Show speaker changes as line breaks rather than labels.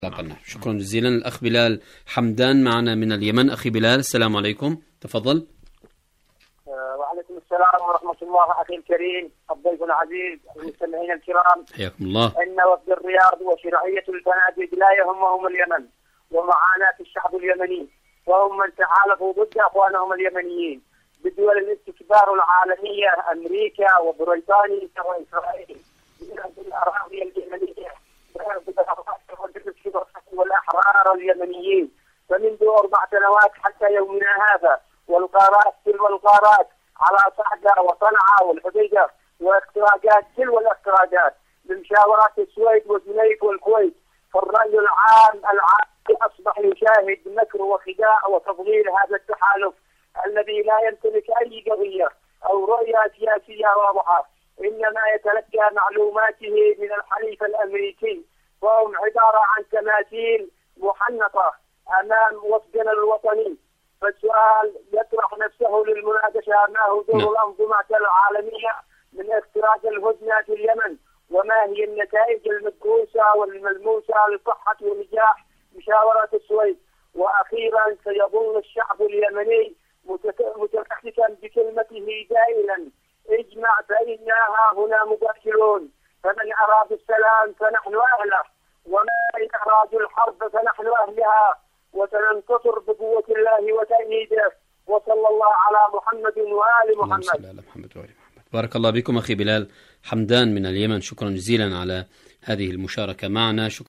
شكرا جزيلا. الأخ بلال حمدان معنا من اليمن. أخي بلال السلام عليكم، تفضل.
وعليكم السلام ورحمة الله. أخي الكريم الضيف العزيز المستمعين الكرام،
حياكم الله.
إن وفد الرياض وشرعية الفنادق لا يهمهم اليمن ومعاناة الشعب اليمني، وهم من تحالفوا ضد أخوانهم اليمنيين بدول الاستكبار العالمية أمريكا وبريطانيا وإسرائيل في الأراضي اليمنية والأحرار اليمنيين. فمنذ 4 سنوات حتى يومنا هذا والقارات تلو القارات على صعدة وصنعاء والحديدة واختراقات تلو الاختراقات بمشاورات السويد والزنيف والكويت. فالرأي العام أصبح يشاهد مكر وخداع وتضليل هذا التحالف الذي لا يمتلك أي قضية أو رؤية سياسية واضحة، إنما يتلقى معلوماته من الحليف الأمريكي، وهم عبارة عن تماثيل محنطة أمام وفدنا الوطني. فالسؤال يطرح نفسه للمناقشة: ما هو دور الأنظمة العالمية من اختراق الهدنة في اليمن؟ وما هي النتائج المدروسة والملموسة لصحة ونجاح مشاورة السويد؟ وأخيرا سيظل الشعب اليمني متمسكا بكلمته دائما: اجمع فإنها هنا مقاتلون، فمن أراد السلام فنحن أهله، ومن أراد الحرب فنحن أهلها، وسننتصر بقوة الله وتأييده. وصلى الله على محمد وآل محمد.
بارك الله بكم أخي بلال حمدان من اليمن، شكرا جزيلا على هذه المشاركة معنا. شكرا.